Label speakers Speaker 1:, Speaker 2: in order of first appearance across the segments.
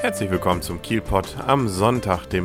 Speaker 1: Herzlich willkommen zum Kiel-Pod am Sonntag, dem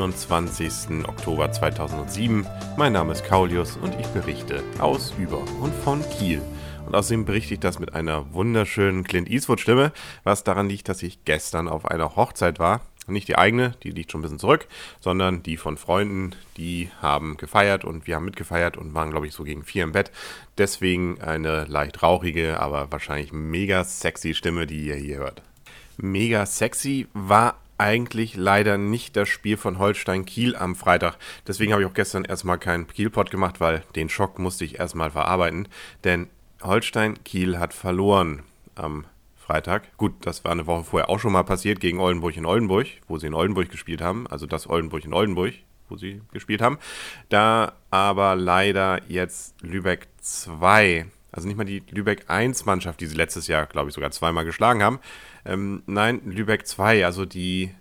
Speaker 1: 21. Oktober 2007. Mein Name ist Kaulius und ich berichte aus, über und von Kiel. Und außerdem berichte ich das mit einer wunderschönen Clint Eastwood-Stimme, was daran liegt, dass ich gestern auf einer Hochzeit war. Nicht die eigene, die liegt schon ein bisschen zurück, sondern die von Freunden, die haben gefeiert und wir haben mitgefeiert und waren, glaube ich, so gegen 4 im Bett. Deswegen eine leicht rauchige, aber wahrscheinlich mega sexy Stimme, die ihr hier hört. Mega sexy war eigentlich leider nicht das Spiel von Holstein Kiel am Freitag. Deswegen habe ich auch gestern erstmal keinen Kiel-Pod gemacht, weil den Schock musste ich erstmal verarbeiten. Denn Holstein Kiel hat verloren am Freitag. Gut, das war eine Woche vorher auch schon mal passiert gegen Oldenburg in Oldenburg, wo sie in Oldenburg gespielt haben. Also das Oldenburg in Oldenburg, wo sie gespielt haben. Da aber leider jetzt Lübeck 2, also nicht mal die Lübeck 1 Mannschaft, die sie letztes Jahr, glaube ich, sogar zweimal geschlagen haben. Nein, Lübeck 2, also die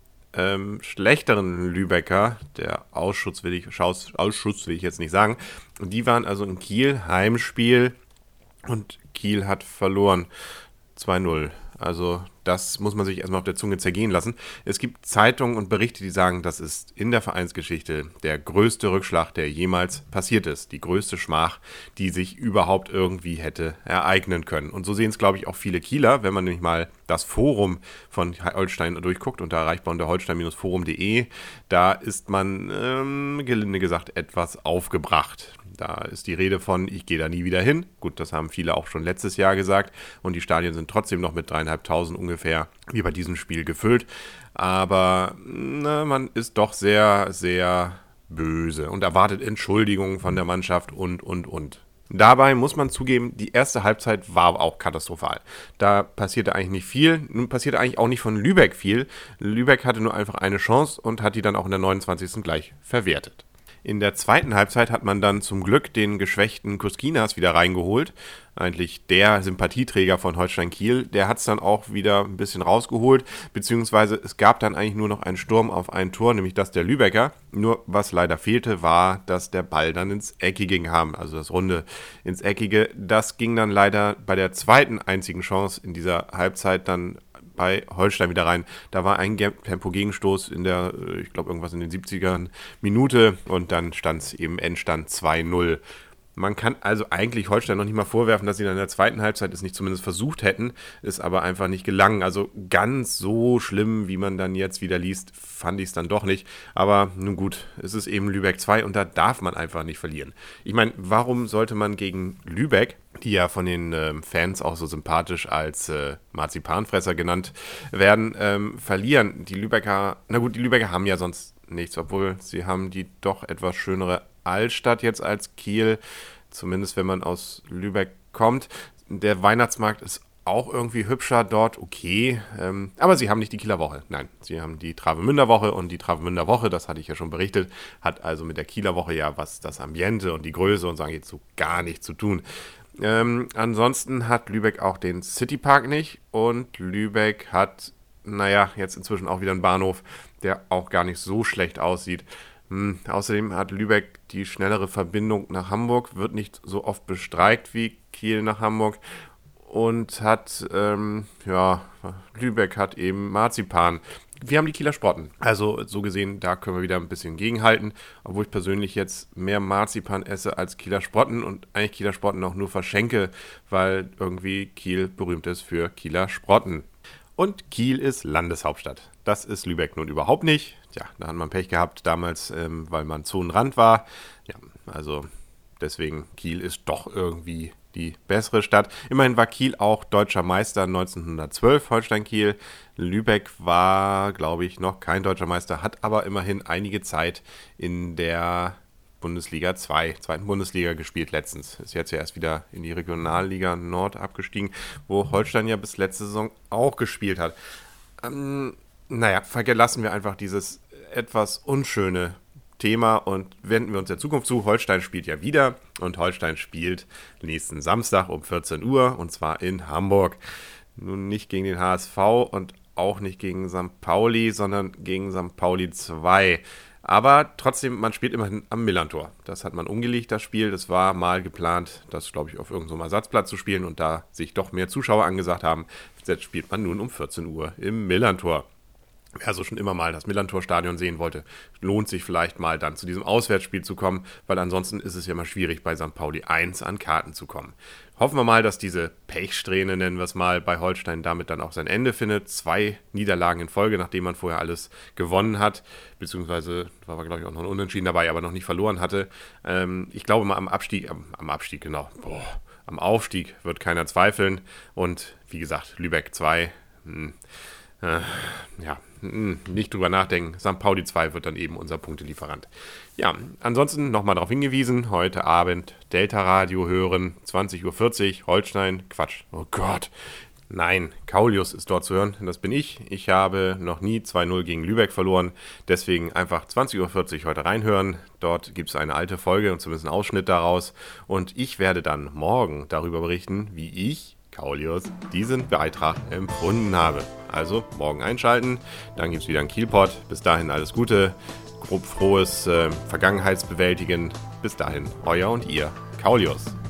Speaker 1: schlechteren Lübecker, der Ausschuss will ich jetzt nicht sagen, die waren also in Kiel, Heimspiel, und Kiel hat verloren 2-0. Also das muss man sich erstmal auf der Zunge zergehen lassen. Es gibt Zeitungen und Berichte, die sagen, das ist in der Vereinsgeschichte der größte Rückschlag, der jemals passiert ist. Die größte Schmach, die sich überhaupt irgendwie hätte ereignen können. Und so sehen es, glaube ich, auch viele Kieler, wenn man nämlich mal das Forum von Holstein durchguckt, unter erreichbar unter holstein-forum.de, da ist man, gelinde gesagt, etwas aufgebracht. Da ist die Rede von, ich gehe da nie wieder hin. Gut, das haben viele auch schon letztes Jahr gesagt. Und die Stadien sind trotzdem noch mit 3.500 ungefähr wie bei diesem Spiel gefüllt. Aber man ist doch sehr, sehr böse und erwartet Entschuldigungen von der Mannschaft und. Dabei muss man zugeben, die erste Halbzeit war auch katastrophal. Da passierte eigentlich nicht viel. Nun passierte eigentlich auch nicht von Lübeck viel. Lübeck hatte nur einfach eine Chance und hat die dann auch in der 29. gleich verwertet. In der zweiten Halbzeit hat man dann zum Glück den geschwächten Kuskinas wieder reingeholt. Eigentlich der Sympathieträger von Holstein Kiel. Der hat es dann auch wieder ein bisschen rausgeholt. Beziehungsweise es gab dann eigentlich nur noch einen Sturm auf ein Tor, nämlich das der Lübecker. Nur was leider fehlte, war, dass der Ball dann ins Eckige kam. Also das Runde ins Eckige. Das ging dann leider bei der zweiten einzigen Chance in dieser Halbzeit dann bei Holstein wieder rein. Da war ein Tempo-Gegenstoß in der, ich glaube, irgendwas in den 70ern Minute und dann stand es eben Endstand 2-0. Man kann also eigentlich Holstein noch nicht mal vorwerfen, dass sie dann in der zweiten Halbzeit es nicht zumindest versucht hätten, ist aber einfach nicht gelangen. Also ganz so schlimm, wie man dann jetzt wieder liest, fand ich es dann doch nicht. Aber nun gut, es ist eben Lübeck 2 und da darf man einfach nicht verlieren. Ich meine, warum sollte man gegen Lübeck, die ja von den Fans auch so sympathisch als Marzipanfresser genannt werden, verlieren? Die Lübecker haben ja sonst nichts, obwohl sie haben die doch etwas schönere Altstadt jetzt als Kiel, zumindest wenn man aus Lübeck kommt. Der Weihnachtsmarkt ist auch irgendwie hübscher dort, okay, aber sie haben nicht die Kieler Woche. Nein, sie haben die Travemünder Woche und die Travemünder Woche, das hatte ich ja schon berichtet, hat also mit der Kieler Woche ja, was das Ambiente und die Größe und so angeht, so gar nichts zu tun. Ansonsten hat Lübeck auch den Citypark nicht und Lübeck hat, jetzt inzwischen auch wieder einen Bahnhof, der auch gar nicht so schlecht aussieht. Außerdem hat Lübeck die schnellere Verbindung nach Hamburg, wird nicht so oft bestreikt wie Kiel nach Hamburg und hat, Lübeck hat eben Marzipan. Wir haben die Kieler Sprotten. Also so gesehen, da können wir wieder ein bisschen gegenhalten, obwohl ich persönlich jetzt mehr Marzipan esse als Kieler Sprotten und eigentlich Kieler Sprotten auch nur verschenke, weil irgendwie Kiel berühmt ist für Kieler Sprotten. Und Kiel ist Landeshauptstadt. Das ist Lübeck nun überhaupt nicht. Tja, da hat man Pech gehabt damals, weil man Zonenrand war. Ja, also deswegen, Kiel ist doch irgendwie die bessere Stadt. Immerhin war Kiel auch deutscher Meister 1912, Holstein Kiel. Lübeck war, glaube ich, noch kein deutscher Meister, hat aber immerhin einige Zeit in der Bundesliga 2, zweiten Bundesliga gespielt letztens. Ist jetzt ja erst wieder in die Regionalliga Nord abgestiegen, wo Holstein ja bis letzte Saison auch gespielt hat. Verlassen wir einfach dieses etwas unschöne Thema und wenden wir uns der Zukunft zu. Holstein spielt ja wieder und Holstein spielt nächsten Samstag um 14 Uhr und zwar in Hamburg. Nun nicht gegen den HSV und auch nicht gegen St. Pauli, sondern gegen St. Pauli 2. Aber trotzdem, man spielt immerhin am Millerntor. Das hat man umgelegt, das Spiel. Das war mal geplant, das, glaube ich, auf irgendeinem Ersatzplatz zu spielen. Und da sich doch mehr Zuschauer angesagt haben, jetzt spielt man nun um 14 Uhr im Millerntor. wer also schon immer mal das Millerntor-Stadion sehen wollte, lohnt sich vielleicht mal dann zu diesem Auswärtsspiel zu kommen, weil ansonsten ist es ja immer schwierig, bei St. Pauli 1 an Karten zu kommen. Hoffen wir mal, dass diese Pechsträhne, nennen wir es mal, bei Holstein damit dann auch sein Ende findet. 2 Niederlagen in Folge, nachdem man vorher alles gewonnen hat, beziehungsweise war, glaube ich, auch noch ein Unentschieden dabei, aber noch nicht verloren hatte. Ich glaube mal am Aufstieg, am Aufstieg wird keiner zweifeln. Und wie gesagt, Lübeck 2, nicht drüber nachdenken. St. Pauli 2 wird dann eben unser Punktelieferant. Ja, ansonsten nochmal darauf hingewiesen, heute Abend Delta Radio hören, 20:40 Uhr, Holstein, Quatsch, oh Gott. Nein, Kaulius ist dort zu hören, das bin ich. Ich habe noch nie 2-0 gegen Lübeck verloren, deswegen einfach 20:40 Uhr heute reinhören. Dort gibt es eine alte Folge und zumindest einen Ausschnitt daraus. Und ich werde dann morgen darüber berichten, wie ich, Kaulius, diesen Beitrag empfunden habe. Also morgen einschalten, dann gibt es wieder einen Kielpot. Bis dahin alles Gute, grob frohes Vergangenheitsbewältigen. Bis dahin, euer und ihr, Kaulius.